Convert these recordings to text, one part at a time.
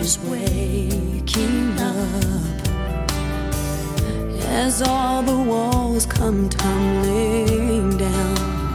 is waking up as all the walls come tumbling down,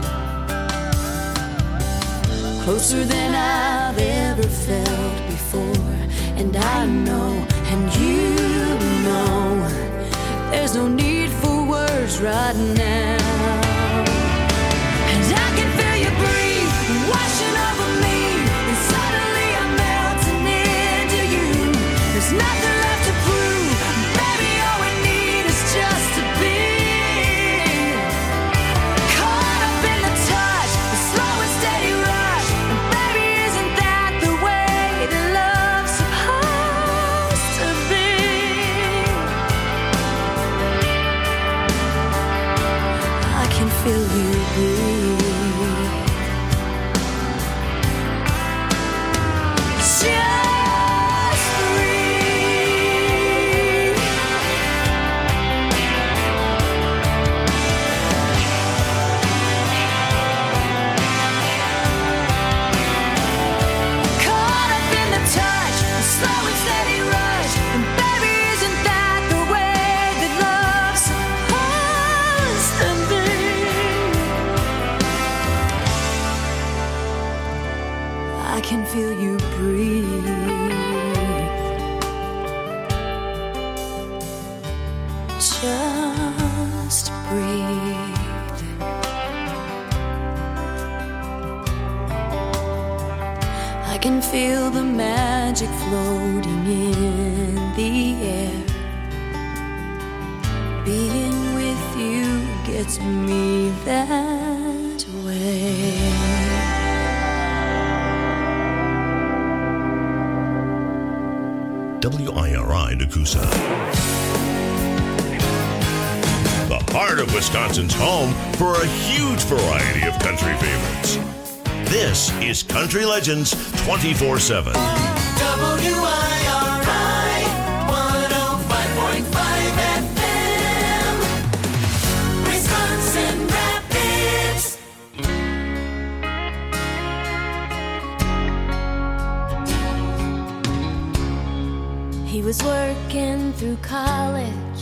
closer than I've ever felt before. And I know, and you know, there's no need for words right now. And I can feel you breathe, washing over me, and suddenly I'm melting into you. There's nothing left to prove, baby, all we need is just to be caught up in the touch, the slow and steady rush. And baby, isn't that the way that love's supposed to be? I can feel you breathe. Just breathe. Caught up in the touch, a slow and steady rush. And baby, isn't that the way that love's supposed to be? I can feel you breathe. Just breathe. I can feel the magic floating in the air. Being with you gets me that way. WIRI Nakusa. The heart of Wisconsin's home for a huge variety of country favorites. This is Country Legends 24/7. WIRI 105.5 FM, Wisconsin Rapids. He was working through college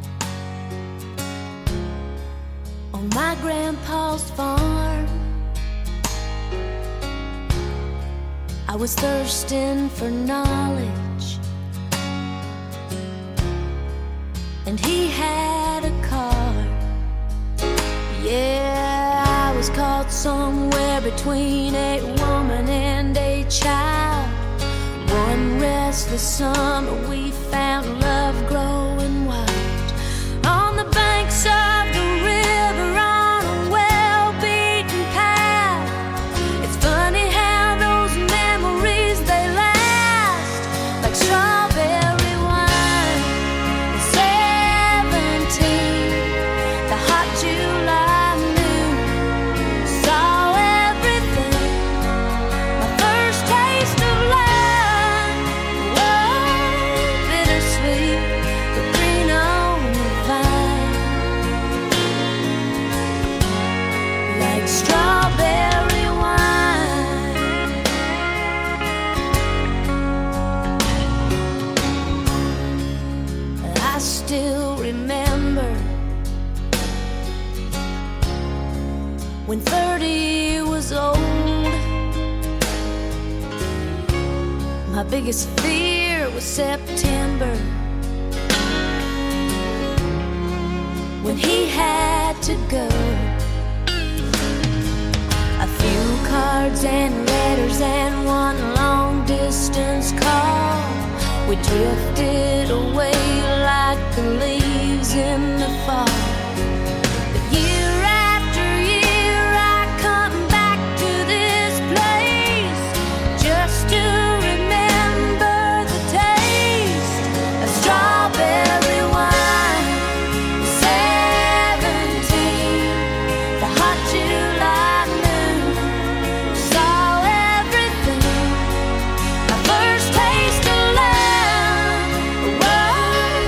on my grandpa's farm. I was thirsting for knowledge, and he had a car. Yeah, I was caught somewhere between a woman and a child. One restless summer we found love growing wild on the banks of the river on a well-beaten path. It's funny how those memories, they last like strawberry wine. At 17, the hot July noon, saw everything. My first taste of love, bittersweet, but green on the vine, like strawberry wine. I still remember when 30 was old. My biggest fear was September, when he had to go. A few cards and letters and one long distance call. We drifted away like the leaves in the fall. But year after year I come back to this place just to remember the taste of strawberry wine. 17, the hot July noon, saw everything. My first taste of love, whoa,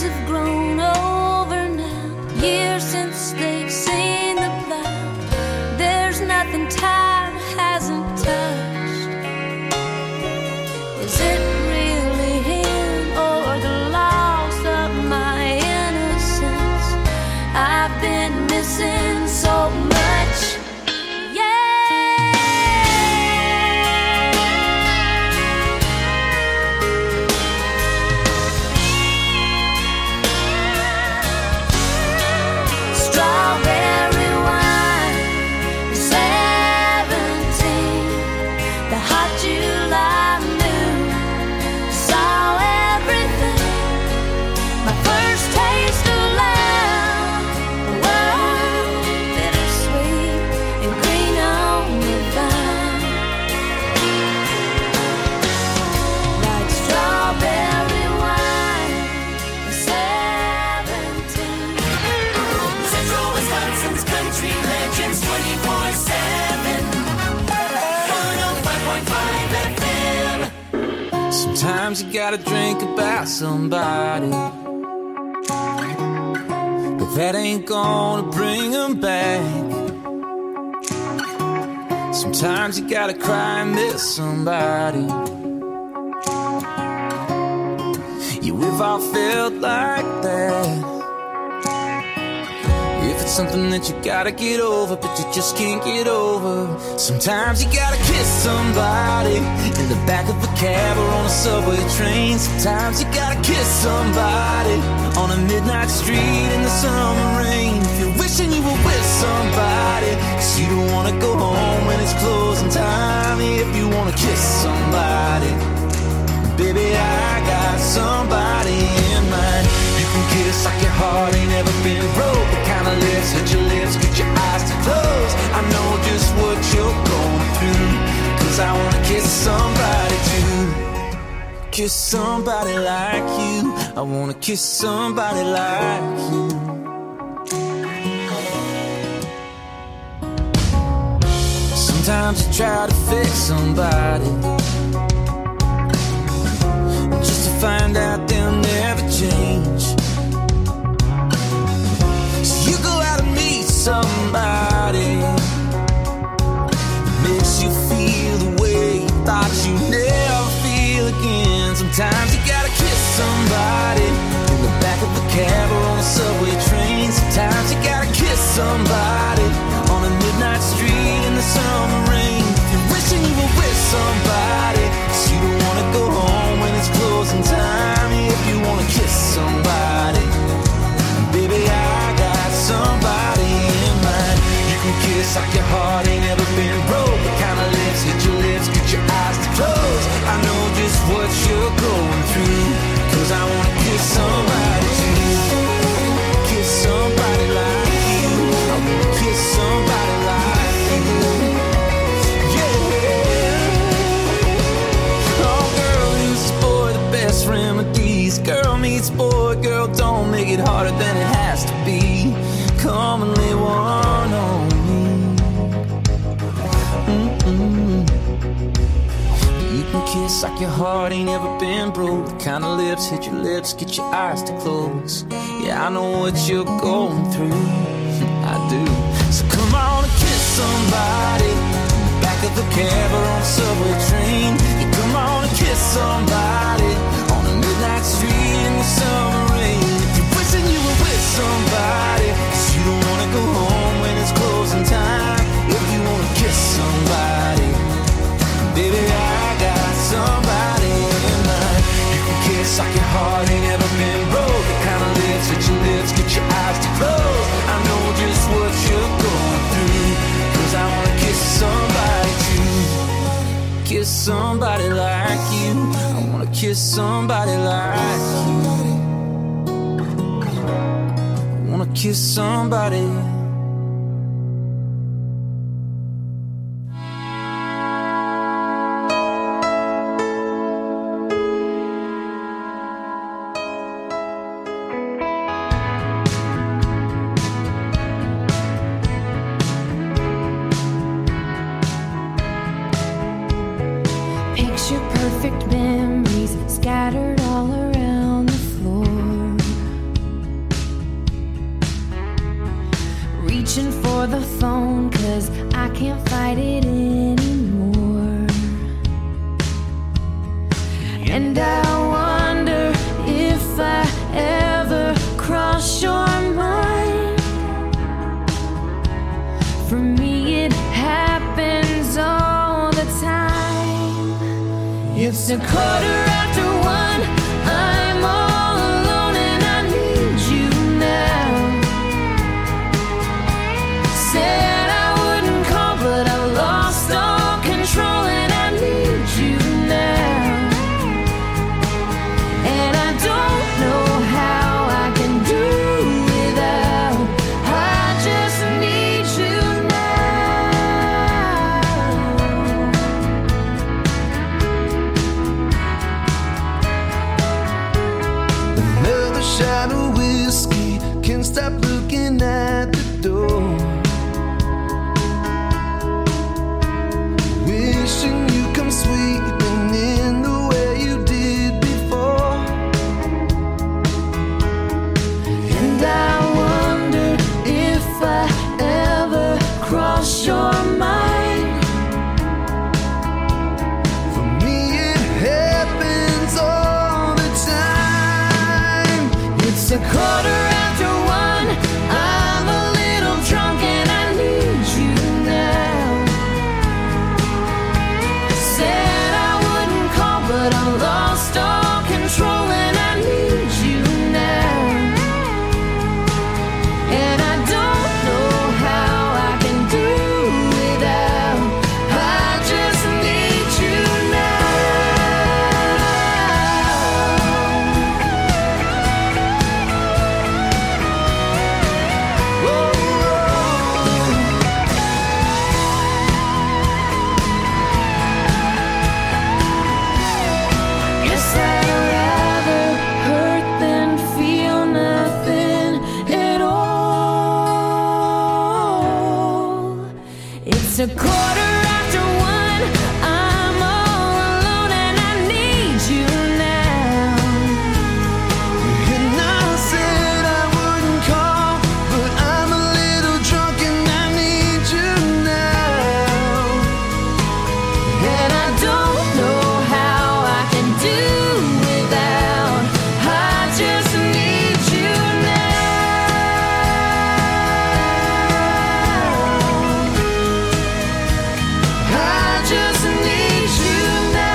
leaves have grown over now. Years since they've seen the plow. There's nothing time hasn't touched. Is it really him or the loss of my innocence? I've been missing so much. Sometimes you gotta drink about somebody, but that ain't gonna bring them back. Sometimes you gotta cry and miss somebody. Yeah, we've all felt like that. If it's something that you gotta get over, but you just can't get over. Sometimes you gotta kiss somebody in the back of a cab or on a subway train. Sometimes you gotta kiss somebody on a midnight street in the summer rain. If you're wishing you were with somebody, 'cause you don't wanna go home when it's closing time. If you wanna kiss somebody, baby, I got somebody in mind. You can kiss like your heart ain't ever been broke. The kind of lips, hit your lips, get your eyes to close. I know just what you're going through, 'cause I wanna kiss somebody too. Kiss somebody like you. I wanna kiss somebody like you. Sometimes you try to fix somebody just to find out they'll never change. So you go out and meet somebody that makes you feel the way you thought you'd never feel again. Sometimes you gotta kiss somebody in the back of a cab or on a subway train. Sometimes you gotta kiss somebody on a midnight street in the summer rain. If you're wishing you were with somebody, 'cause you don't wanna go home when it's closing time. If you wanna kiss somebody, baby, I got somebody in mind. You can kiss like your heart ain't ever been broke. The kind of lips, hit your lips, get your eyes to close. I know just what you're going through, 'cause I wanna kiss somebody too. Kiss somebody like you. I wanna kiss somebody like you. Yeah. Oh, girl meets boy, the best remedies. Girl meets boy, girl, don't make it harder than it has to be. Come and lay one on me. You can kiss like your heart ain't ever been broke. The kind of lips, hit your lips, get your eyes to close. Yeah, I know what you're going through. I do. So come on and kiss somebody in the back of a cab or on a subway train. Yeah, come on and kiss somebody on a midnight street in the summer rain. If you're wishing you were with somebody, 'cause you don't wanna go home when it's closing time. If you wanna kiss somebody, baby, I got somebody in mind. You can kiss like your heart ain't ever been broke. The kind of lips, hit your lips, get your eyes to close. I know just what you're going through, 'cause I wanna kiss somebody too. Kiss somebody like you. I wanna kiss somebody like you. I wanna kiss somebody. Picture perfect memories scattered all around the floor. And I wonder if I ever cross your mind. For me it happens all the time. It's 1:15. I'm all alone and I need you now. Said I wouldn't call, but I lost all control and I need you now. And I don't know how I can do without. I just need you Another shot of whiskey, can't stop looking at the door. Wishing you come sweeping in the way you did before. And I wonder if I ever cross your mind. For me it happens all the time. It's 1:15. I'm a little drunk and I need you now. Said I wouldn't call, but I lost all control and I need you now. And I don't know how I can do without. I just need you now. Guess I'd rather hurt than feel nothing at all. It's 1:15. I'm all alone and I need you now. And I said I wouldn't call, but I'm a little drunk and I need you now. And I don't know how I can do without. I just need you now. I just need you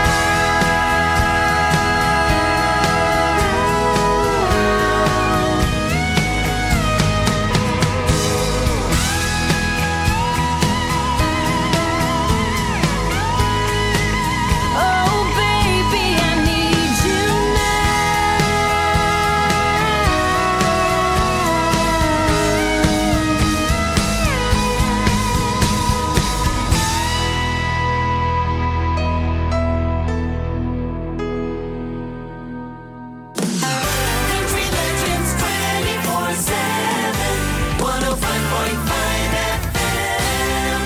now. Oh, baby, I need you Country Legends 24/7. 105.5 FM.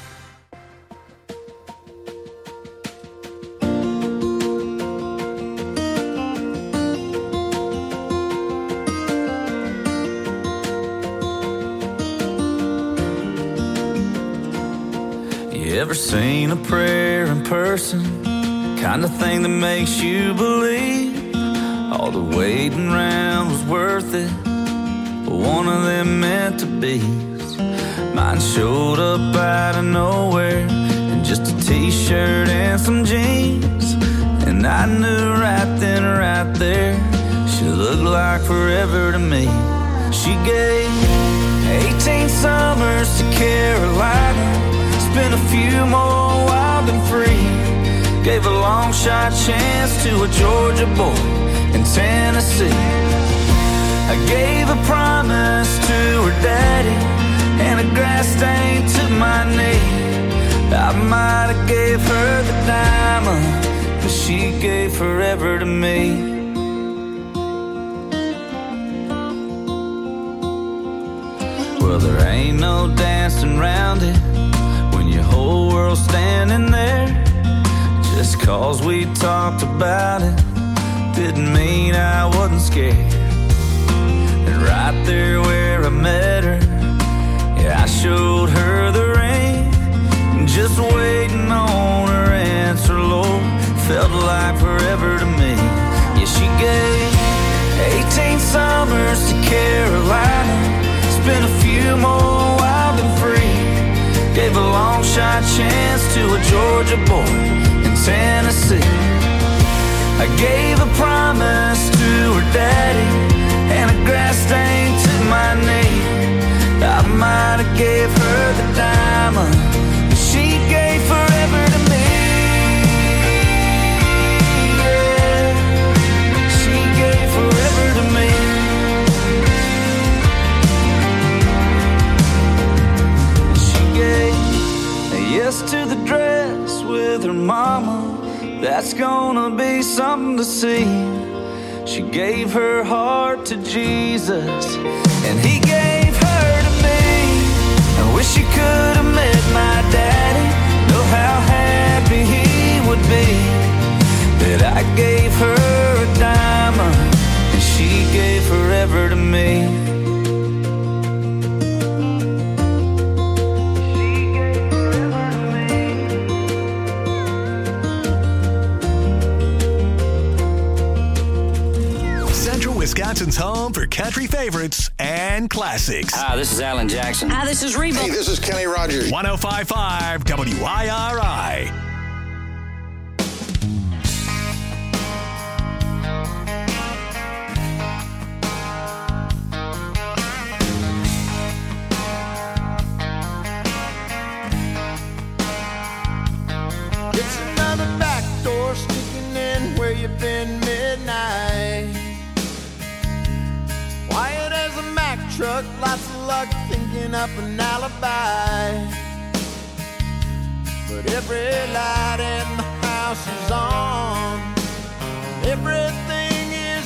You ever seen a prayer in person? Kind of thing that makes you believe all the waiting around was worth it. But one of them meant to be. Mine showed up out of nowhere in just a t-shirt and some jeans. And I knew right then, right there, she looked like forever to me. She gave 18 summers to Carolina, spent a few more wild and free. Gave a long shot chance to a Georgia boy in Tennessee. I gave a promise to her daddy and a grass stain to my knee. I might have gave her the diamond, but she gave forever to me. Well, there ain't no dancing around it when your whole world's standing there. Just 'cause we talked about it didn't mean I wasn't scared. And right there where I met her, yeah, I showed her the ring. Just waiting on her answer, Lord, felt like forever to me. Georgia boy in Tennessee. I gave a promise to her daddy, and a grass stain took my knee. I might have gave her the diamond, but she gave forever to me. Yeah, she gave forever to me. She gave a yes to the dress with her mama. That's gonna be something to see. She gave her heart to Jesus, and he gave her to me. I wish she could have met my daddy. Know how happy he would be that I gave her a diamond and she gave forever to me. Wisconsin's home for country favorites and classics. Hi, this is Alan Jackson. Hi, this is Reba. Hey, this is Kenny Rogers. 105.5 WIRI. It's another back door sneaking in where you've been midnight. Quiet as a Mack truck, lots of luck thinking up an alibi. But every light in the house is on, everything is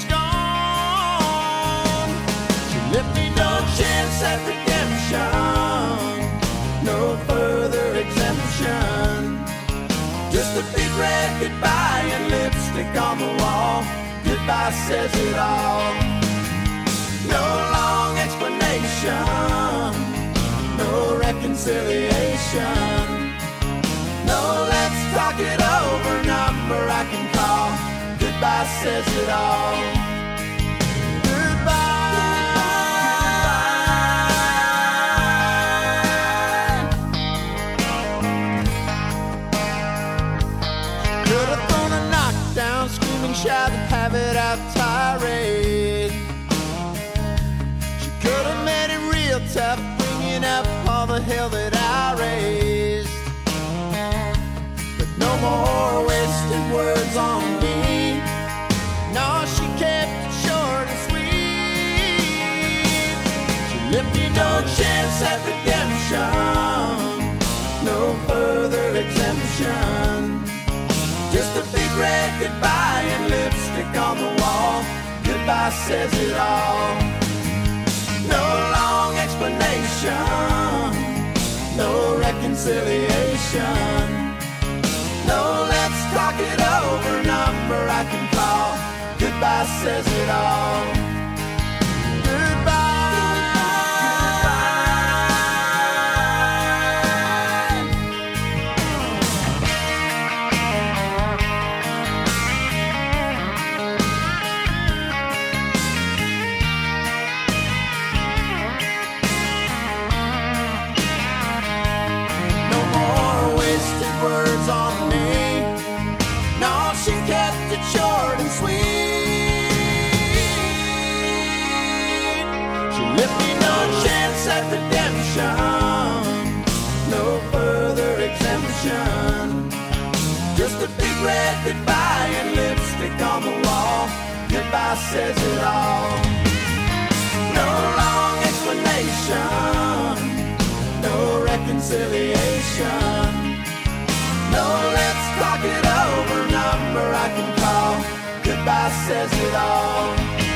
gone. She left me no chance at redemption, no further exemption. Just a big red goodbye and lipstick on the wall. Goodbye says it all. No long explanation, no reconciliation. No, let's talk it over, number I can call. Goodbye says it all. Could have thrown a knockdown, screaming, shout, have it out tirade. She could have made it real tough, bringing up all the hell that I raised. But no more wasted words on me. No, she kept it short and sweet. She left me no chance at redemption, no further exemption. Just a big red goodbye and lipstick on the wall. Goodbye says it all. No long explanation, no reconciliation. No, let's talk it over, number I can call. Goodbye says it all. Words on me. No, she kept it short and sweet. She left me no chance at redemption, no further exemption. Just a big red goodbye and lipstick on the wall. Goodbye says it all. No long explanation, no reconciliation. No, let's talk it over, number I can call. Goodbye says it all.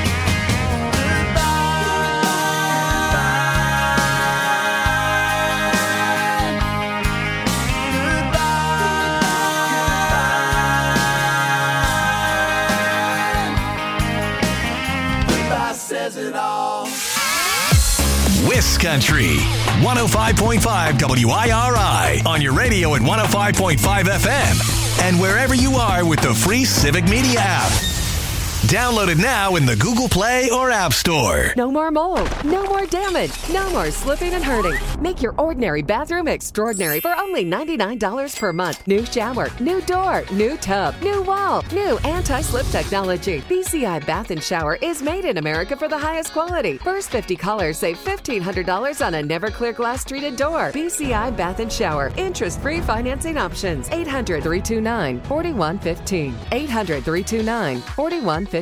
Goodbye says it all. Wiscountry, 105.5 WIRI on your radio at 105.5 FM and wherever you are with the free Civic Media app. Download it now in the Google Play or App Store. No more mold, no more damage, no more slipping and hurting. Make your ordinary bathroom extraordinary for only $99 per month. New shower, new door, new tub, new wall, new anti-slip technology. BCI Bath and Shower is made in America for the highest quality. First 50 callers save $1,500 on a Never-Clear glass treated door. BCI Bath and Shower. Interest-free financing options. 800-329-4115. 800-329-4115.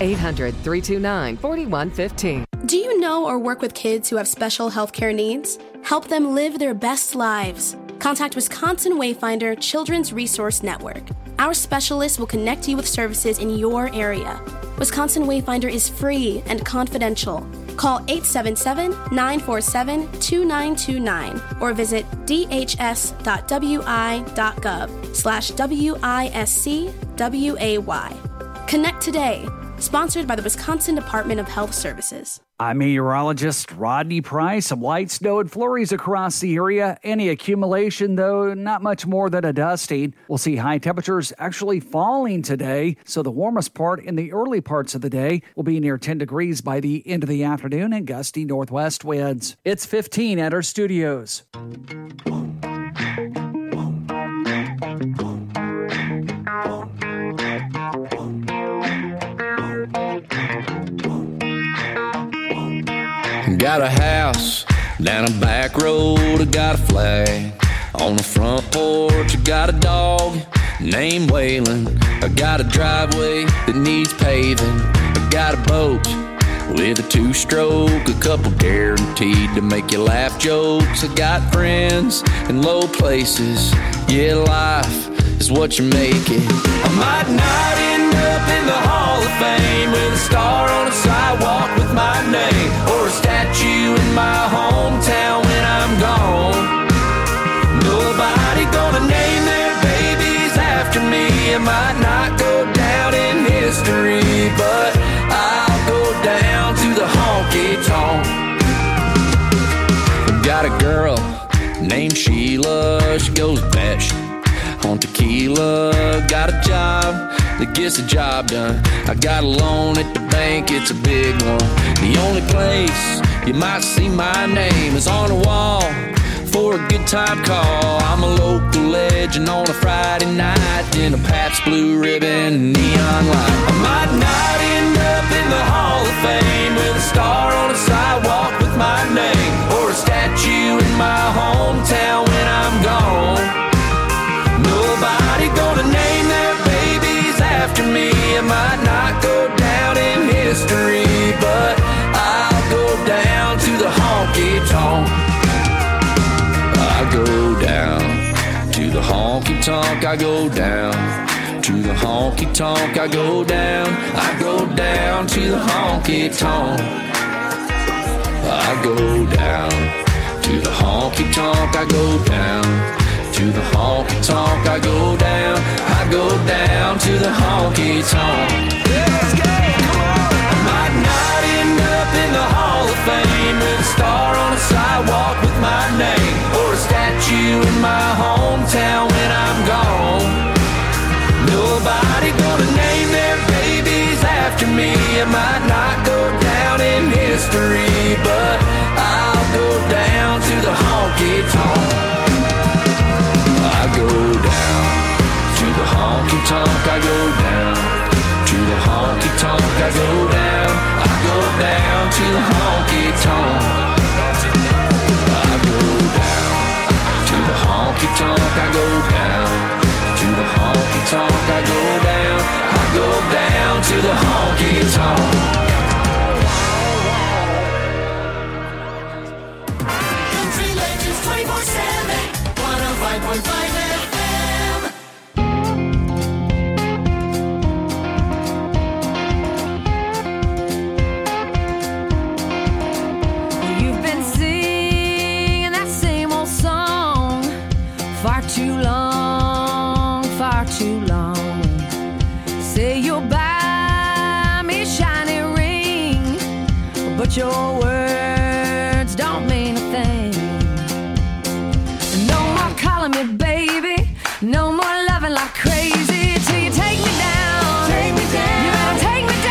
800-329-4115. Do you know or work with kids who have special healthcare needs? Help them live their best lives. Contact Wisconsin Wayfinder Children's Resource Network. Our specialists will connect you with services in your area. Wisconsin Wayfinder is free and confidential. Call 877-947-2929 or visit dhs.wi.gov/WISCWAY. Connect today. Sponsored by the Wisconsin Department of Health Services. I'm meteorologist Rodney Price. Some light snow and flurries across the area. Any accumulation, though, not much more than a dusting. We'll see high temperatures actually falling today, so the warmest part in the early parts of the day will be near 10 degrees by the end of the afternoon and gusty northwest winds. It's 15 at our studios. Got a house down a back road, I got a flag on the front porch. I got a dog named Waylon. I got a driveway that needs paving. I got a boat with a two-stroke, a couple guaranteed to make you laugh jokes. I got friends in low places. Yeah, life is what you make it. I might not end up in the Hall of Fame with a star on a sidewalk with my name, or a statue in my hometown when I'm gone. Nobody gonna name their babies after me. I might not go down in history, but I'll go down to the honky-tonk. Got a girl named Sheila, she goes batshit on tequila. Got a job that gets the job done. I got a loan at the bank, it's a big one. The only place you might see my name is on the wall for a good time call. I'm a local legend on a Friday night in a Pabst Blue Ribbon neon light. I might not end up in the Hall of Fame with a star on a sidewalk with my name, or a statue in my hometown when I'm gone. Nobody gonna name their babies after me. I might not go down in history, but I'll go down to the honky-tonk. I go down to the honky-tonk. I go down to the honky-tonk. I go down. I go down to the honky-tonk. I go down to the honky-tonk. I go down to the honky-tonk. I go down. I go down to the honky-tonk. Let's go, come on. I might not end up in the Hall of Fame with a star on a sidewalk with my name, or a statue in my hometown when I'm gone. Nobody gonna name their babies after me. I might not go down in history, but I'll go down to the honky-tonk. I go down to the honky-tonk. I go down to the honky-tonk. I go down. I go down to the honky-tonk. I go down to the honky-tonk. I go down to the honky-tonk. I go down. I go down to the honky-tonk. Country Legends 24/7, 105.5 FM. You've been singing that same old song far too long, far too long. Say you'll buy me a shiny ring, but your words don't mean a thing. No more calling me baby, no more loving like crazy till you take me down. Take me down. You better take me down.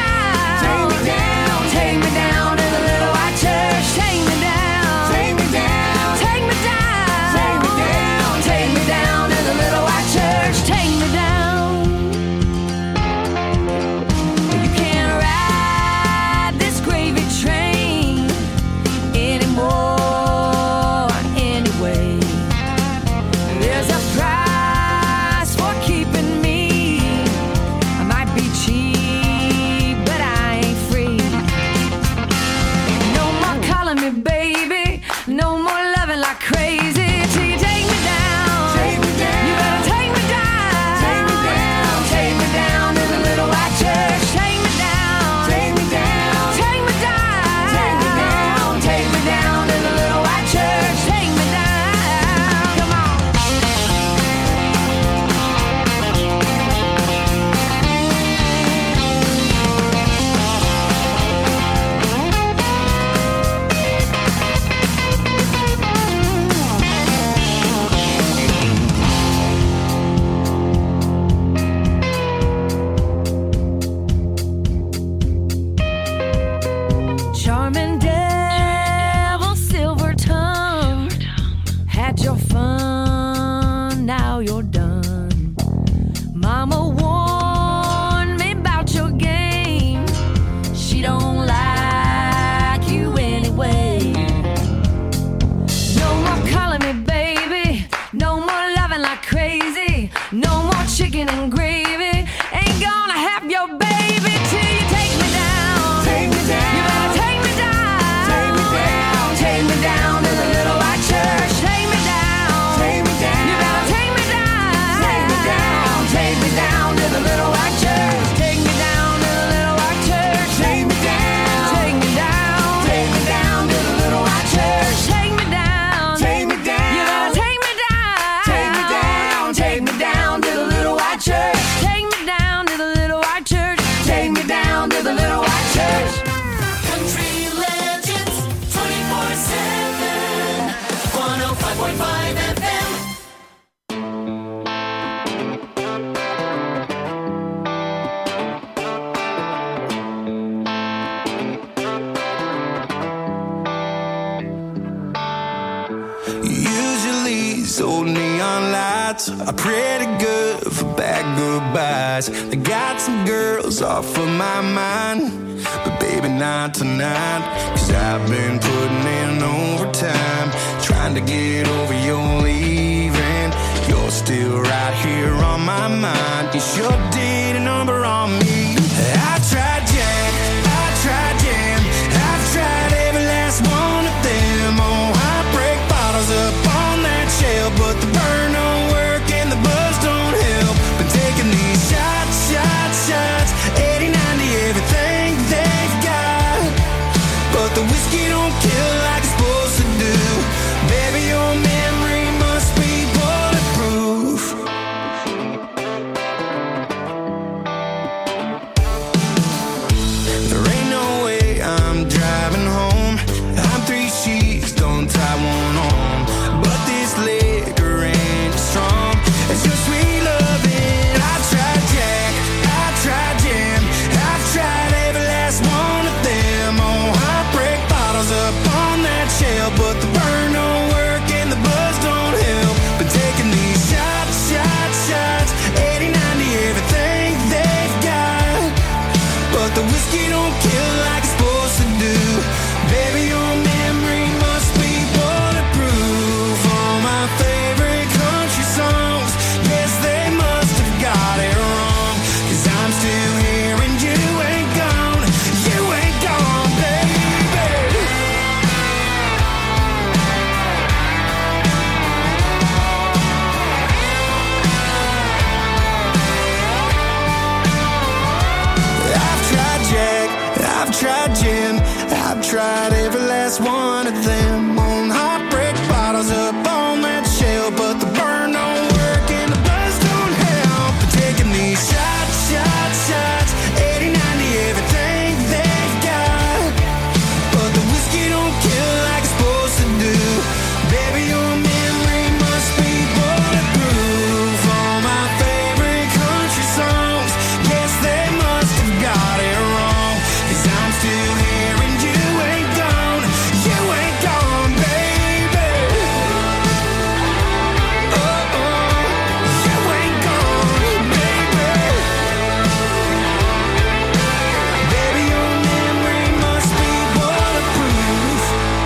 nights are pretty good for bad goodbyes. I got some girls off of my mind, but baby not tonight. Cause I've been putting in overtime, trying to get over your leaving. You're still right here on my mind. You sure did a number on me. I tried Jack, I tried Jam, I've tried every last one of them. Oh, heartbreak bottles up on that shelf, but the burn don't work and the buzz don't help. Been taking these shots, shots, shots, 80, 90, everything they've got, but the whiskey don't kill like it's supposed to do. Baby, your memory must be bulletproof. There ain't no way I'm driving home. I'm 3 sheets, don't tie one on, but this liquor ain't as strong as your sweet loving. I tried Jack, I tried Jam, I've tried every last one of them. Oh, heartbreak bottles up on that shelf, but the burn don't work and the buzz don't help. Been taking these shots, shots, shots, 80, 90, everything they've got, but the whiskey don't kill like it's supposed to do. Baby, your memory must be bulletproof. All my favorite country songs, yes, they must have got it wrong. Cause I'm still here and you ain't gone. You ain't gone, baby. I've tried Jack, I've tried Jim, I've tried every last one of them. On heartbreak bottles up on that shelf, but the burn don't work and the buzz don't help. Been taking these shots, shots, shots, 80, 90, everything they've got, but the whiskey don't kill like it's supposed to do. Baby, your memory must be bulletproof. All my favorite country songs, yes, they must have got it wrong. Cause I'm still here and you ain't gone. You ain't gone, baby. Oh, oh, you ain't gone, baby. Baby, your memory must be bulletproof.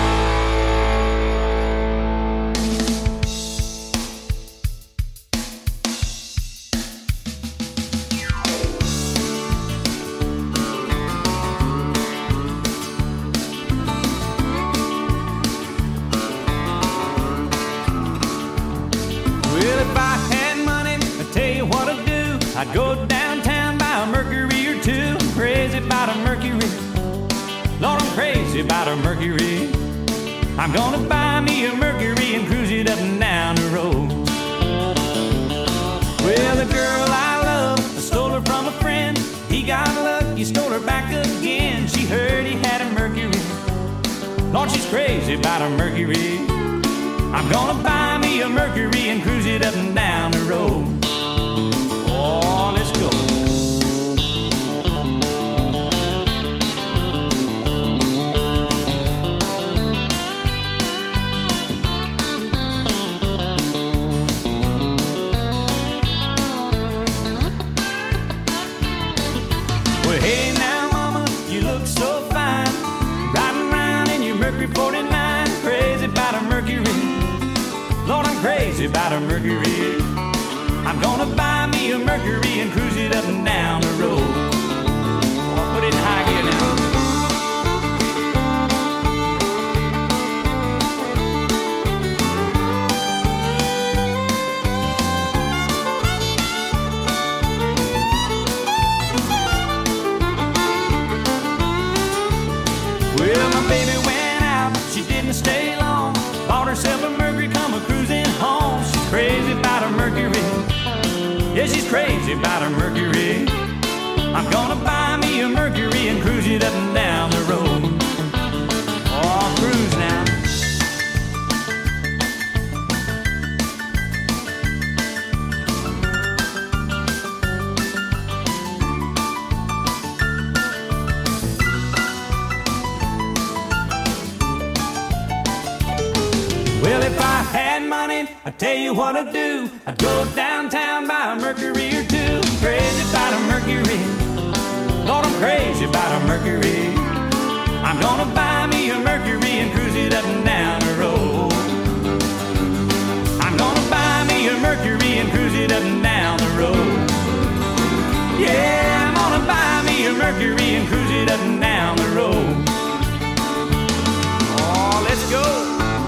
Well, if I had money, I'd tell you what I'd do. I'd go downtown, buy a Mercury or two. I'm crazy about a Mercury. Lord, I'm crazy about a Mercury. I'm gonna buy me a Mercury and cruise it up and down the road. Well, the girl I love, I stole her from a friend. He got lucky, stole her back again. She heard he had a Mercury. Lord, she's crazy about a Mercury. I'm gonna buy me a Mercury and cruise it up and down the road. Oh, let's go. Well, hey now, mama, you look so fine, riding around in your Mercury 49, crazy about a Mercury. Lord, I'm crazy about a Mercury. I'm gonna buy me a Mercury and cruise it up and down the road. Oh, put it in high gear now. Well, my baby went out, she didn't stay long. Bought herself a Mercury, come a-cruising home. She's crazy about a Mercury. Yeah, she's crazy about a Mercury. I'm gonna buy me a Mercury and cruise it up and down the road. Oh, cruise now. Well, if I had money, I tell you what I'd do. I'd go downtown, buy a Mercury or two. I'm crazy about a Mercury. Lord, I'm crazy about a Mercury. I'm gonna buy me a Mercury and cruise it up and down the road. I'm gonna buy me a Mercury and cruise it up and down the road. Yeah, I'm gonna buy me a Mercury and cruise it up and down the road. Oh, let's go.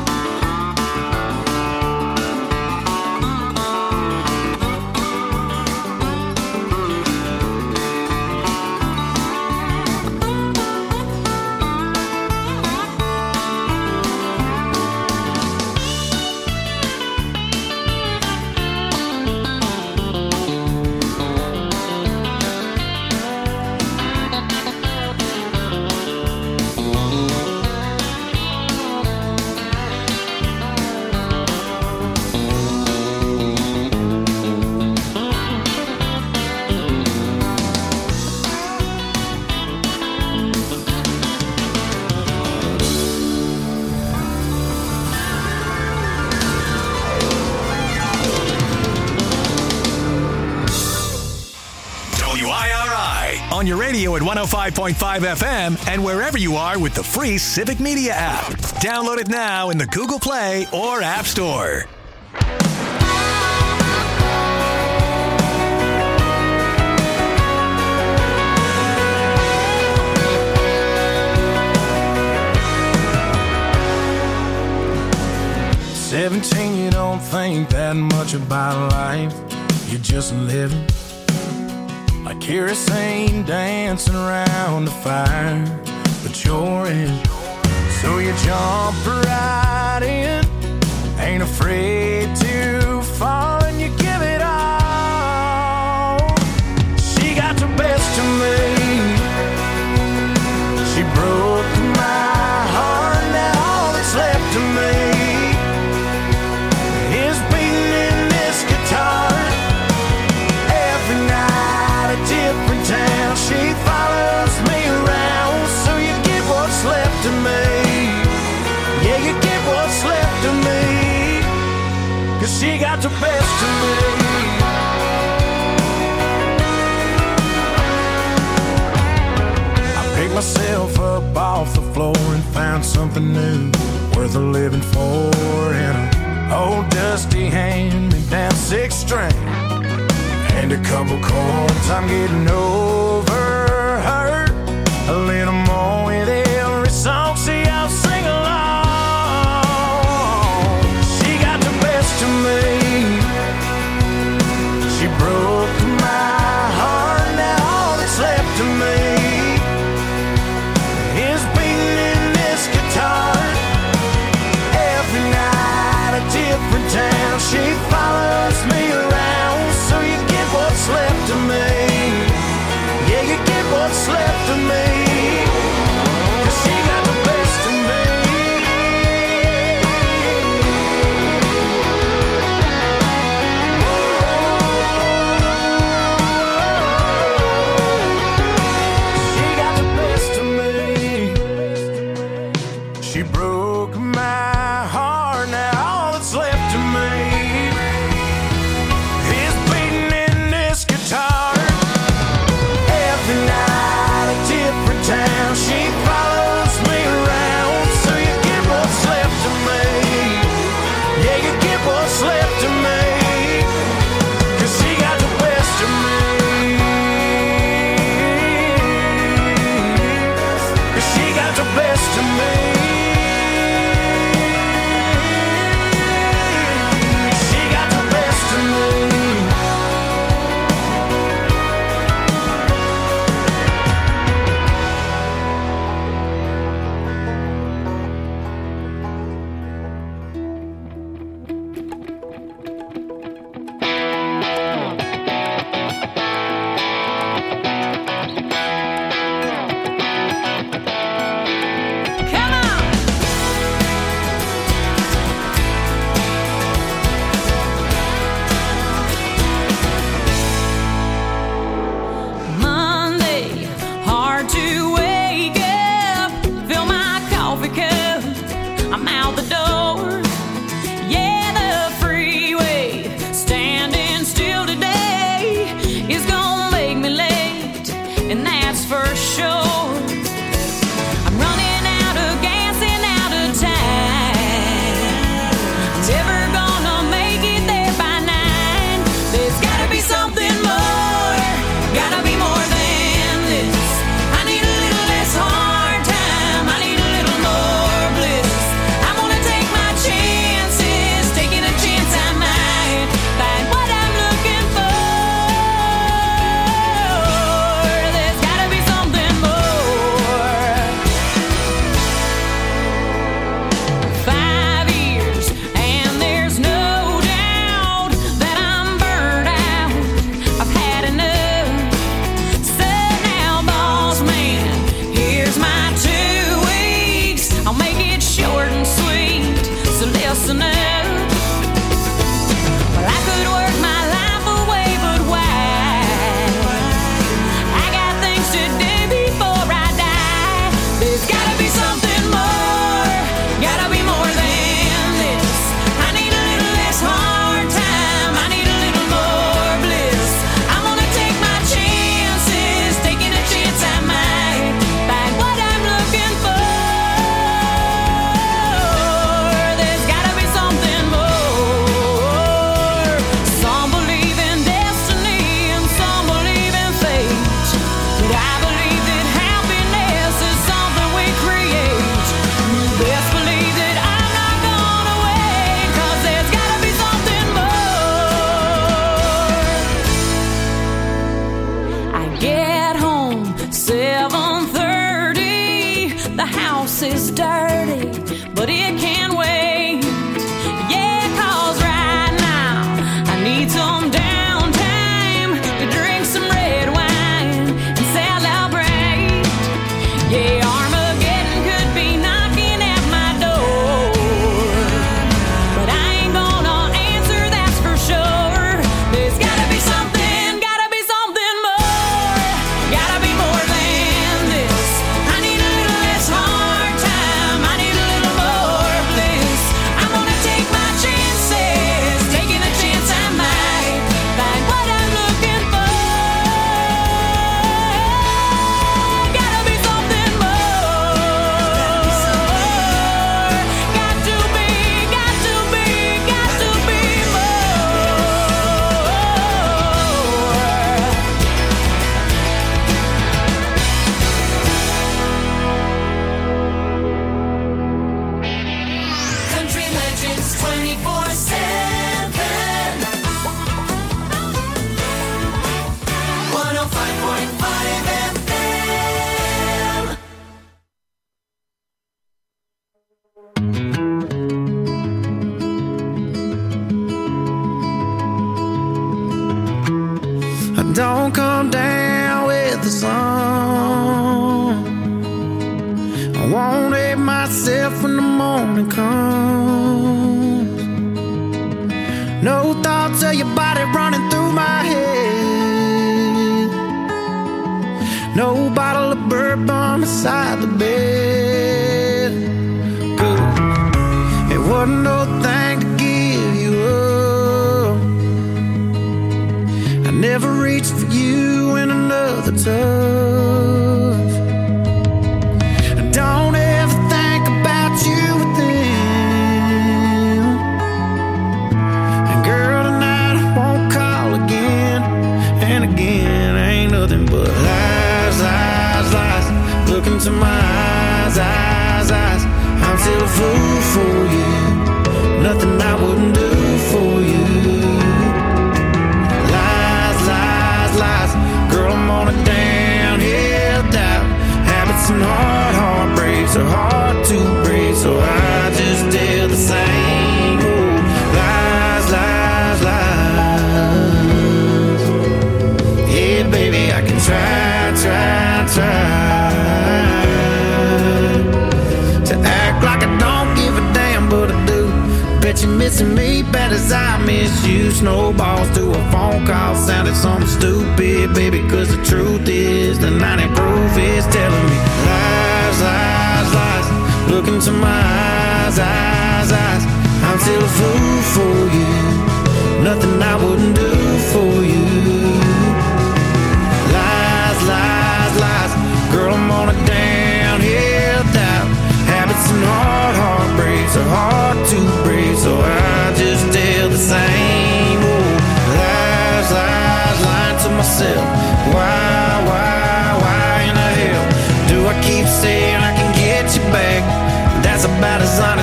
On your radio at 105.5 FM and wherever you are with the free Civic Media app. Download it now in the Google Play or App Store. "17, you don't think that much about life. You're just living. Like kerosene dancing around the fire, but you're in. So you jump right in, ain't afraid to fall, and you give it all. She got the best of me. She broke my heart, now all that's left of me is beating in this guitar. Every night a different town, she follows me around. So you get what's left of me. Yeah, you get what's left of me, 'cause she got the best of me. I picked myself up off the floor and found something new worth a living for. And an old dusty hand-me-down 6-string and a couple chords. I'm getting over her a little more with every song. See, I'll sing along. She got the best of me. She broke my heart, now all that's left of me is beating in this guitar. Every night a different town, she follows me around. So you get what's left of me. Yeah, you get what's left of me, 'cause she got the best of me. She got the best of me. She broke my heart, now all that's left of me is beating in this guitar. Every night a different town, she follows me around. So you get what's left of me. Yeah, you get what's left of me, 'cause she got the best of me. 'Cause she got the best of me. She got the best of me. Come for sure. I'm running out of gas and out of time. Never gonna make it there by 9. There's gotta be something more. Gotta be more than this. I need a little less hard time. I need a little more bliss. I'm gonna take my chances, taking a chance I might find what I'm looking for. There's gotta be something more. 5 years and there's no doubt that I'm burned out. I've had enough. So now, boss man, here's my 2 weeks. I'll make it short and sweet, so listen up. Well, I could work my life away, but why? I got things to do before I die. There's gotta be something more. Gotta be more than this. I need a little less hard time. I need a little more bliss. I'm gonna take my chances, taking a chance I might find what I'm looking for. There's gotta be something more. Some believe in destiny and some believe in fate. But I believe that happiness is something we create. You best believe that I'm not gonna wait, 'cause there's gotta be something more. I get home 7:30. The house is dirty, but it can wait. Yeah, 'cause right now I need some downtime to drink some red wine and celebrate. Yeah, Armageddon could be knocking at my door, but I ain't gonna answer, that's for sure. There's gotta be something more. Gotta be more than this. I need a little less hard time. I need a little more bliss. I'm gonna take my chances, taking a chance I might find what I'm looking for. Gotta be something more. Got to be more. Country Legends 24/7. 105.5 FM. Don't come down with the sun. I won't hate myself when the morning comes. No thoughts of your body running through my head. No bottle of bourbon beside the bed. Good. It wasn't no thing to give you up. I never reached for you in another touch. I don't ever think about you with them. And girl, tonight I won't call again. And again, ain't nothing but lies, lies, lies. Look into my eyes, eyes, eyes. I'm still a fool for you. Nothing I wouldn't do for you. Lies, lies, lies. Girl, I'm on a downhill doubt. Habits and heartbreaks are hard to break, so I just tell the same old lies, lies, lies. Yeah, baby, I can try to act like I don't give a damn, but I do. Bet you're missing me bad as I miss you. Snowballs to a phone call sounded something stupid, baby, 'cause the truth is the 90 proof is telling me lies, lies, lies. Look into my eyes, eyes, eyes. I'm still a fool for you. Nothing I wouldn't do for you. Lies, lies, lies.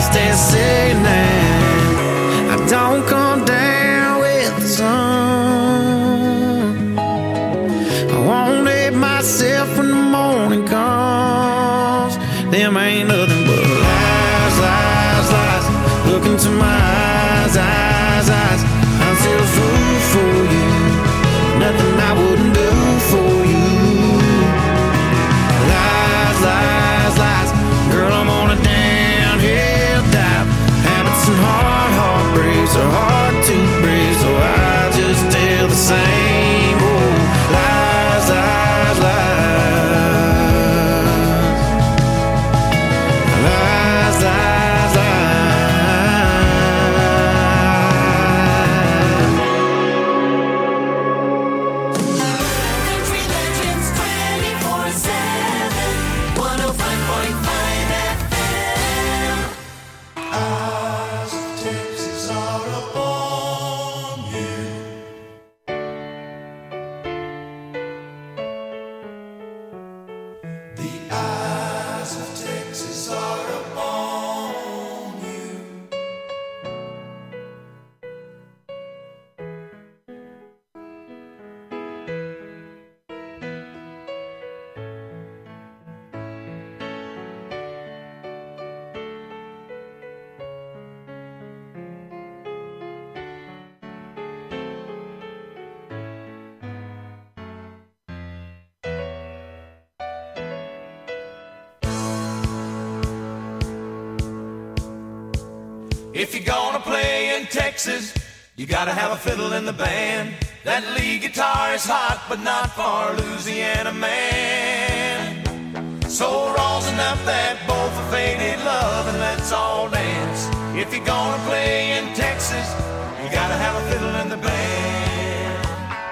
just as sailing. I don't come down with the sun. I won't let myself when the morning comes. Them ain't nothing but lies, lies, lies. Look into my eyes, eyes, eyes. I'm still a fool for you. Nothing I wouldn't do for you. Lies, lies, lies. Girl, I'm on a downhill dive. Habits and heartbreaks are hard to break, so I just tell the same old lies, lies, lies. Lies, lies, Country Legends 24/7, 105.5 FM. Eyes of Texas are upon you. The eyes of Texas are upon you. If you're gonna play in Texas, you gotta have a fiddle in the band. That lead guitar is hot, but not for Louisiana man. So rosin up that bowl for faded love and let's all dance. If you're gonna play in Texas, you gotta have a fiddle in the band.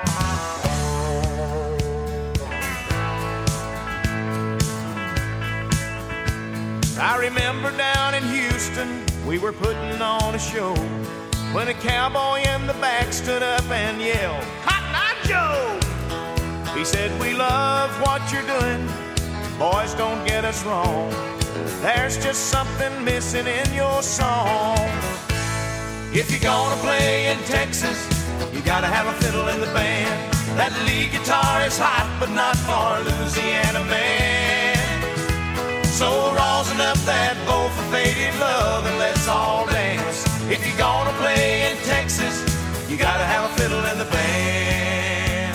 I remember down in Houston, we were putting on a show when a cowboy in the back stood up and yelled, "Cotton Eye Joe!" He said, "We love what you're doing, boys, don't get us wrong. There's just something missing in your song. If you're gonna play in Texas, you gotta have a fiddle in the band. That lead guitar is hot, but not for Louisiana man. So rosin up that bowl for faded love and let's all dance. If you're gonna play in Texas, you gotta have a fiddle in the band."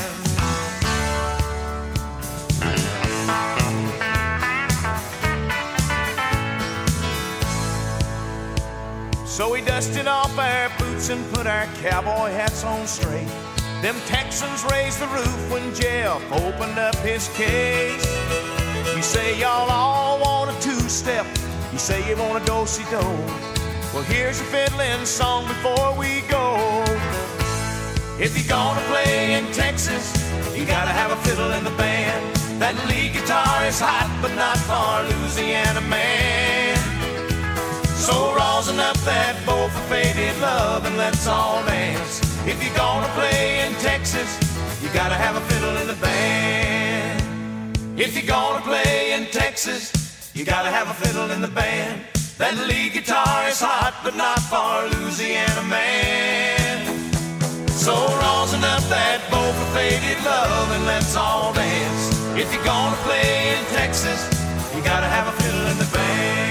So we dusted off our boots and put our cowboy hats on straight. Them Texans raised the roof when Jeff opened up his case. You say y'all all want a two-step. You say you want a do-si-do. Well, here's your fiddling song before we go. If you're gonna play in Texas, you gotta have a fiddle in the band. That lead guitar is hot, but not for Louisiana man. So rosin up that bowl for faded love and let's all dance. If you're gonna play in Texas, you gotta have a fiddle in the band. If you're gonna play in Texas, you gotta have a fiddle in the band. That lead guitar is hot, but not for Louisiana man. So rosin up that bowl for faded love and let's all dance. If you're gonna play in Texas, you gotta have a fiddle in the band.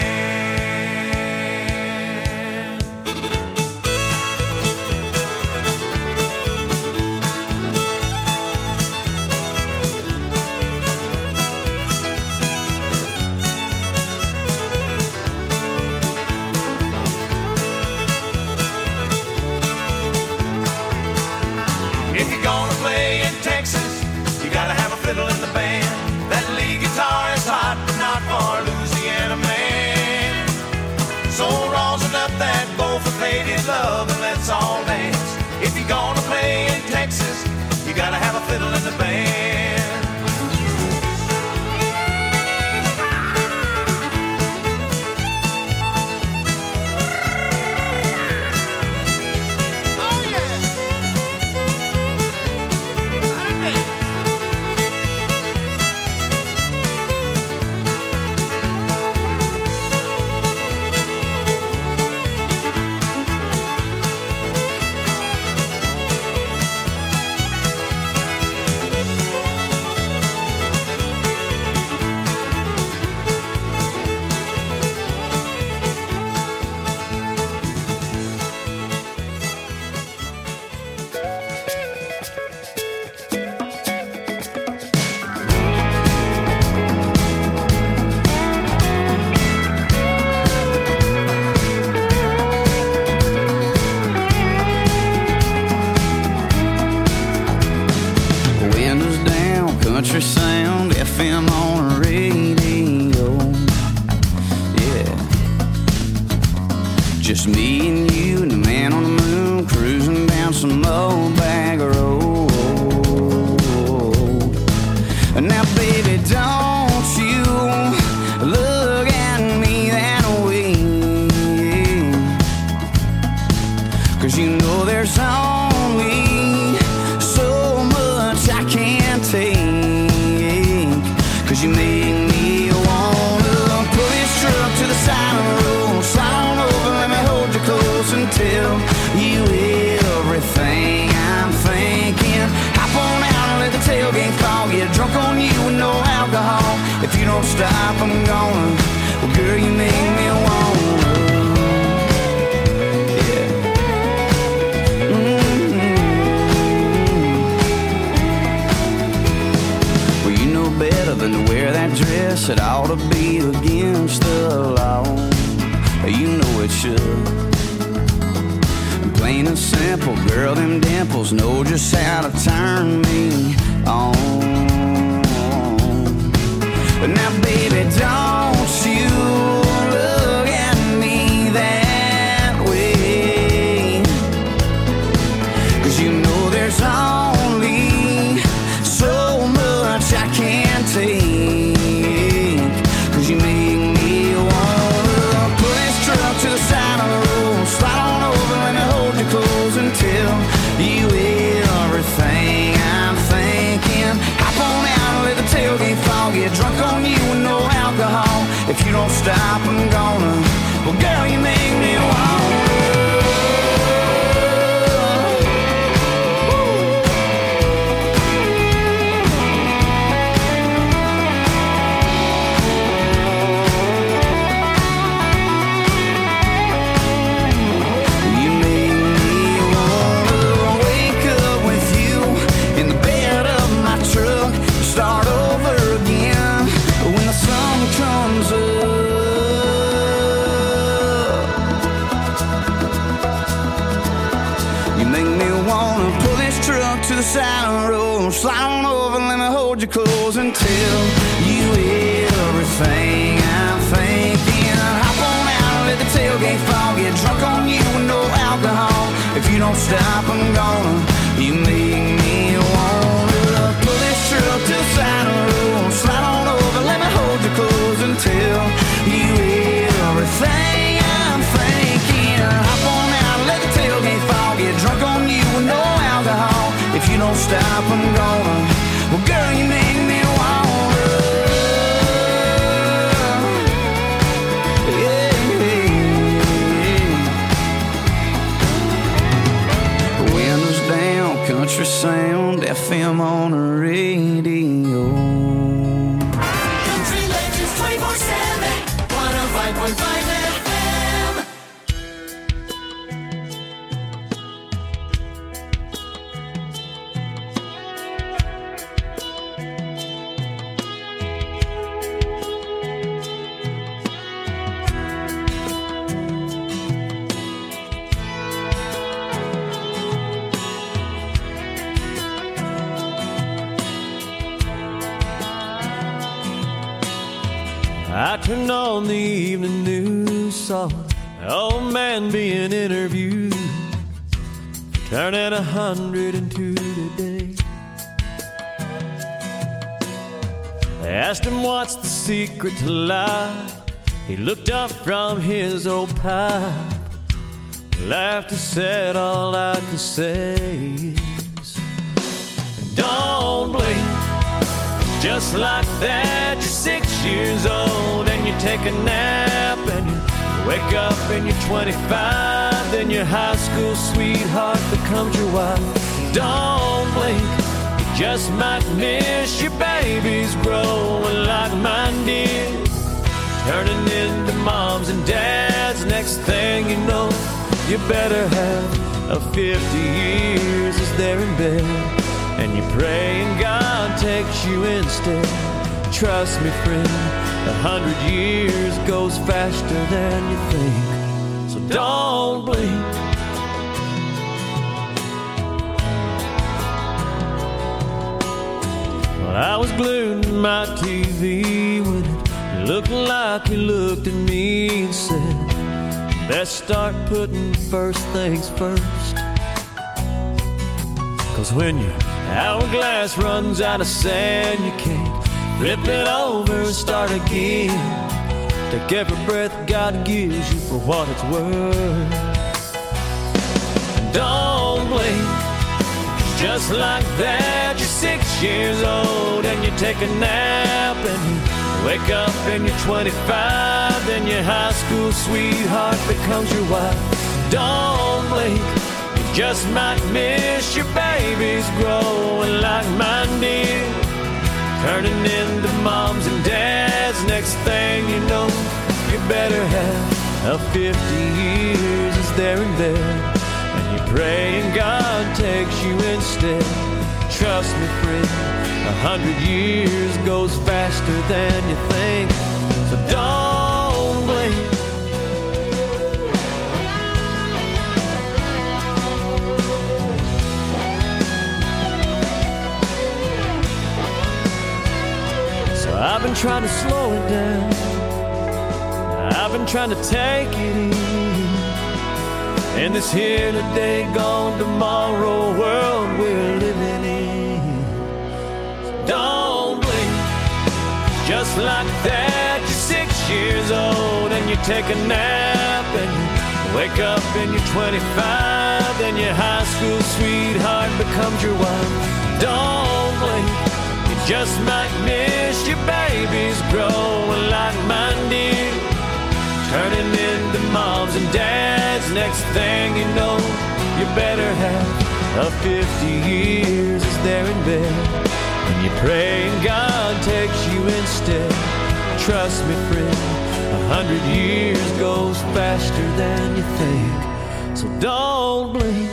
If you're gonna play in Texas, you gotta have a fiddle in the band. That lead guitar is hot, but not for Louisiana man. So rosin up that bowl for faded love and let's all dance. If you're gonna play in Texas, you gotta have a fiddle in the band. I'm gonna. Well, girl, you make me wanna. Yeah. Well, you know better than to wear that dress. It ought to be against the law. You know it should. Plain and simple, girl, them dimples know just how to turn me on. But now, baby, don't you look at me that way. 'Cause you know there's only so much I can take. 'Cause you make me wanna pull this truck to the side of the road, slide on over, let me hold you close until you everything I'm thinking. Hop on out and let the tailgate fall, get drunk on you with no alcohol. If you don't stop, I'm gonna. Well, girl, you make me wanna. Start over again when the sun comes up. You make me wanna pull this truck to the side of the road, slide on over, let me hold you close until you everything I'm thinking. Hop on out, let the tailgate fall, get drunk on you with no alcohol. If you don't stop, I'm gonna. You make me wanna pull this truck to the side of the road, slide on over, let me hold you close until you everything I'm thinking. Hop on out, let the tailgate fall, get drunk on you with no alcohol. If you don't stop, I'm gonna. Well, girl, you make me wanna. Yeah. Windows down, country sound, FM on the radio. Country Legends 24/7, 105.5 FM. I turned on the evening news, saw an old man being interviewed, turning 102 today. They asked him what's the secret to life. He looked up from his old pipe, laughed and said, all I can say is, don't blink. Just like that, you're 6 years old and you take a nap and you wake up and you're 25, then your high school sweetheart becomes your wife. Don't blink, you just might miss your babies growing like mine did, turning into moms and dads. Next thing you know, you better have a 50 years as they're in bed, and you pray and God takes you instead. Trust me, friend, 100 years goes faster than you think, so don't blink. Well, I was glued to my TV when it looked like you looked at me and said, best start putting first things first. 'Cause when your hourglass runs out of sand, you can't flip it over and start again. Take every breath God gives you for what it's worth. Don't blink, just like that, you're 6 years old and you take a nap and you wake up and you're 25, then your high school sweetheart becomes your wife. Don't blink, you just might miss your babies growing like mine did, turning into moms and dads. Next thing you know, you better have 50 years is there and there, and you're praying God takes you instead. Trust me, friend, 100 years goes faster than you think, so don't blink. I've been trying to slow it down. I've been trying to take it easy. In this here today, gone tomorrow world we're living in. So don't blink. Just like that, you're 6 years old and you take a nap and you wake up and you're 25. Then your high school sweetheart becomes your wife. Don't blink. Just might miss your babies growing like mine did, turning into moms and dads. Next thing you know, you better have 50 years is there in bed, and you're praying God takes you instead. Trust me, friend, 100 years goes faster than you think, so don't blink.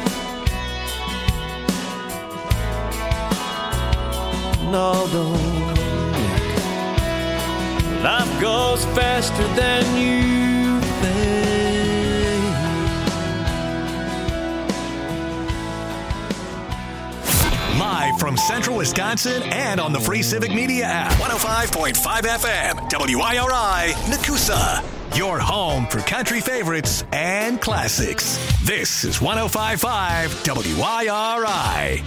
No, don't blink. Life goes faster than you think. Live from Central Wisconsin and on the free Civic Media app. 105.5 FM, WIRI, Nakusa. Your home for country favorites and classics. This is 105.5 WIRI.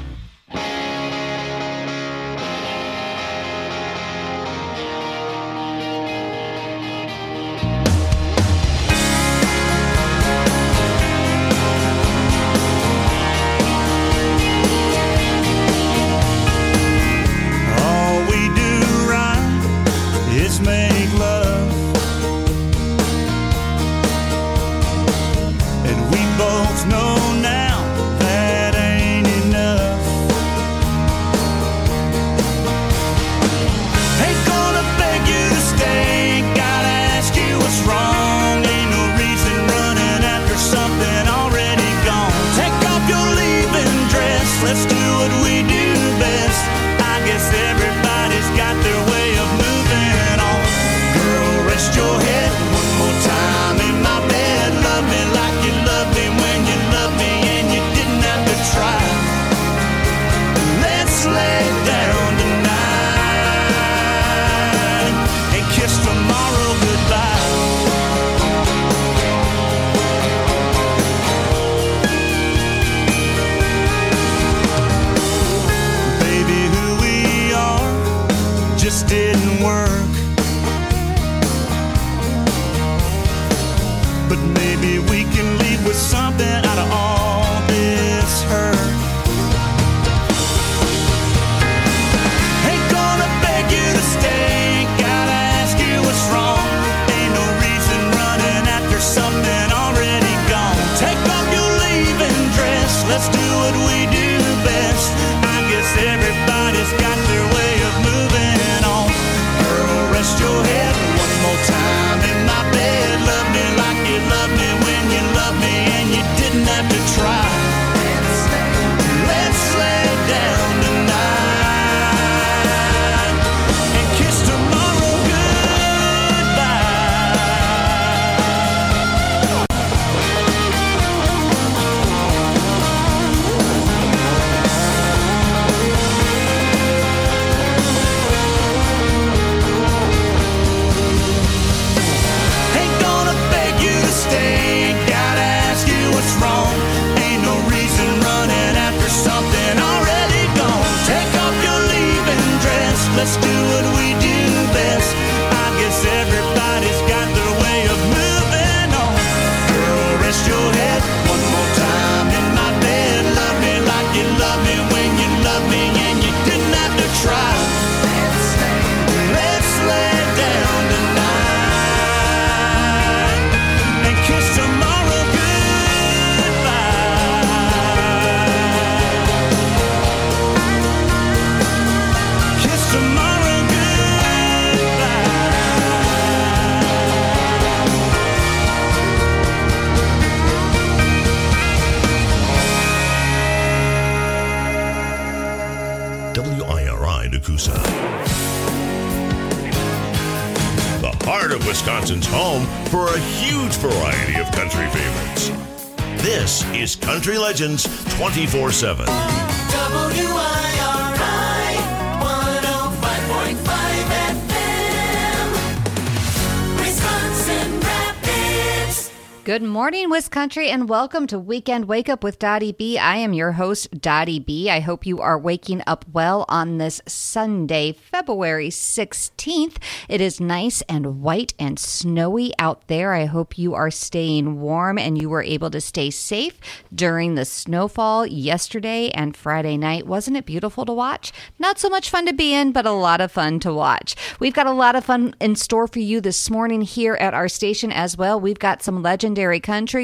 Make love, and we both know now that ain't enough. Ain't gonna beg you to stay, ain't gotta ask you what's wrong. Ain't no reason running after something already gone. Take off your leaving dress, let's do what we do best. I guess everybody's got their way of moving on. Girl, heart of Wisconsin's home for a huge variety of country favorites. This is Country Legends 24/7. WIRI 105.5 FM, Wisconsin Rapids. Good morning, Wiscountry, and welcome to Weekend Wake Up with Dottie B. I am your host, Dottie B. I hope you are waking up well on this Sunday, February 16th. It is nice and white and snowy out there. I hope you are staying warm and you were able to stay safe during the snowfall yesterday and Friday night. Wasn't it beautiful to watch? Not so much fun to be in, but a lot of fun to watch. We've got a lot of fun in store for you this morning here at our station as well. We've got some legendary country